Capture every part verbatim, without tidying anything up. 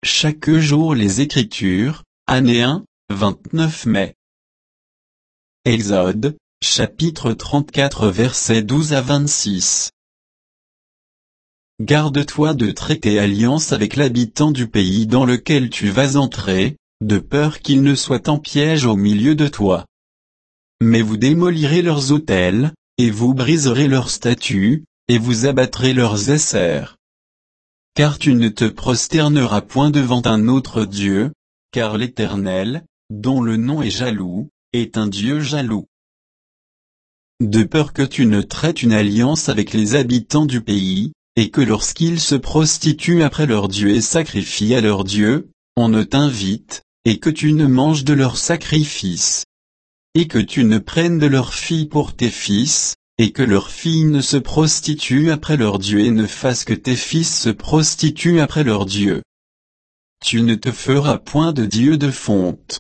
chaque jour les Écritures, année un, vingt-neuf mai. Exode, chapitre trente-quatre versets douze à vingt-six. Garde-toi de traiter alliance avec l'habitant du pays dans lequel tu vas entrer, de peur qu'il ne soit en piège au milieu de toi. Mais vous démolirez leurs autels, et vous briserez leurs statues, et vous abattrez leurs essairs. Car tu ne te prosterneras point devant un autre Dieu, car l'Éternel, dont le nom est jaloux, est un Dieu jaloux. De peur que tu ne traites une alliance avec les habitants du pays, et que lorsqu'ils se prostituent après leur Dieu et sacrifient à leur Dieu, on ne t'invite, et que tu ne manges de leurs sacrifices. Et que tu ne prennes de leurs filles pour tes fils, et que leurs filles ne se prostituent après leur Dieu et ne fassent que tes fils se prostituent après leur Dieu. Tu ne te feras point de dieu de fonte.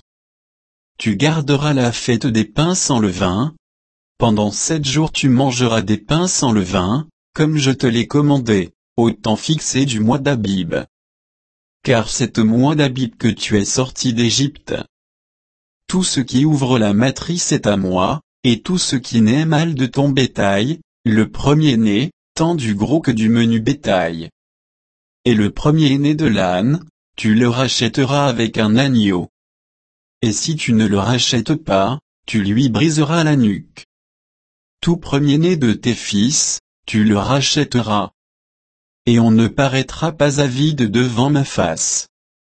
Tu garderas la fête des pains sans levain. Pendant sept jours tu mangeras des pains sans levain, comme je te l'ai commandé, au temps fixé du mois d'Abib. Car c'est au mois d'Abib que tu es sorti d'Égypte. Tout ce qui ouvre la matrice est à moi, et tout ce qui naît mâle de ton bétail, le premier-né, tant du gros que du menu bétail. Et le premier-né de l'âne, tu le rachèteras avec un agneau. Et si tu ne le rachètes pas, tu lui briseras la nuque. Tout premier-né de tes fils, tu le rachèteras. Et on ne paraîtra pas avide devant ma face.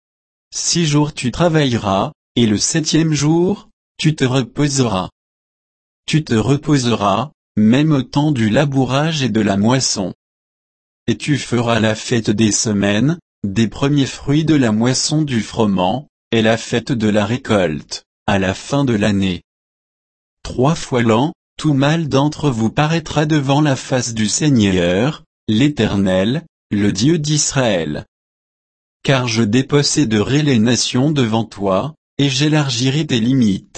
Six jours tu travailleras, et le septième jour, tu te reposeras. Tu te reposeras, même au temps du labourage et de la moisson. Et tu feras la fête des semaines, des premiers fruits de la moisson du froment, et la fête de la récolte, à la fin de l'année. Trois fois l'an, tout mâle d'entre vous paraîtra devant la face du Seigneur, l'Éternel, le Dieu d'Israël. Car je déposséderai les nations devant toi, et j'élargirai tes limites.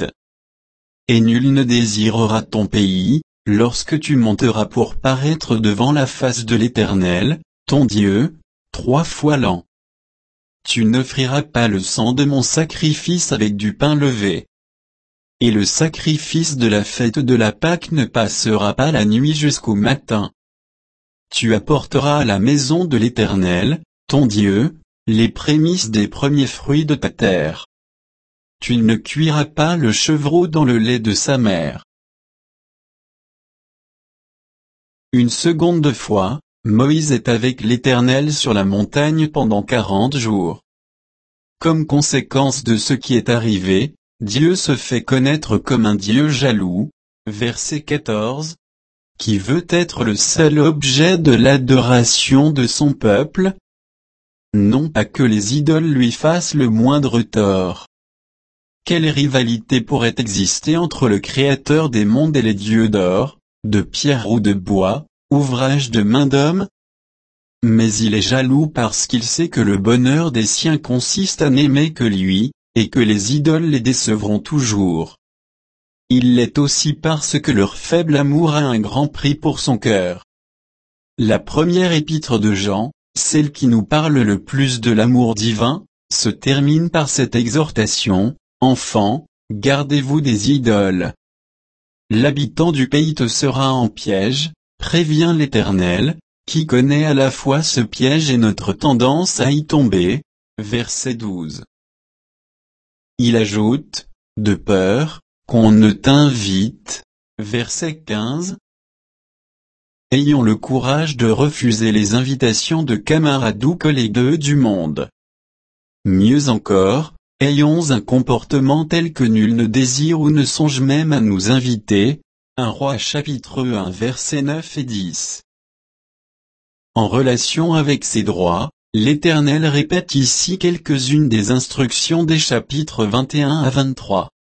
Et nul ne désirera ton pays, lorsque tu monteras pour paraître devant la face de l'Éternel, ton Dieu, trois fois l'an. Tu n'offriras pas le sang de mon sacrifice avec du pain levé. Et le sacrifice de la fête de la Pâque ne passera pas la nuit jusqu'au matin. Tu apporteras à la maison de l'Éternel, ton Dieu, les prémices des premiers fruits de ta terre. Tu ne cuiras pas le chevreau dans le lait de sa mère. Une seconde fois, Moïse est avec l'Éternel sur la montagne pendant quarante jours. Comme conséquence de ce qui est arrivé, Dieu se fait connaître comme un Dieu jaloux, verset quatorze, qui veut être le seul objet de l'adoration de son peuple. Non pas que les idoles lui fassent le moindre tort. Quelle rivalité pourrait exister entre le Créateur des mondes et les dieux d'or, de pierre ou de bois, ouvrage de main d'homme? Mais il est jaloux parce qu'il sait que le bonheur des siens consiste à n'aimer que lui, et que les idoles les décevront toujours. Il l'est aussi parce que leur faible amour a un grand prix pour son cœur. La première épître de Jean, celle qui nous parle le plus de l'amour divin, se termine par cette exhortation: Enfants, gardez-vous des idoles. L'habitant du pays te sera en piège, prévient l'Éternel, qui connaît à la fois ce piège et notre tendance à y tomber. Verset douze. Il ajoute, de peur qu'on ne t'invite. Verset quinze. Ayons le courage de refuser les invitations de camarades ou collègues du monde. Mieux encore, ayons un comportement tel que nul ne désire ou ne songe même à nous inviter. un Roi chapitre un versets neuf et dix. En relation avec ces droits, l'Éternel répète ici quelques-unes des instructions des chapitres vingt et un à vingt-trois.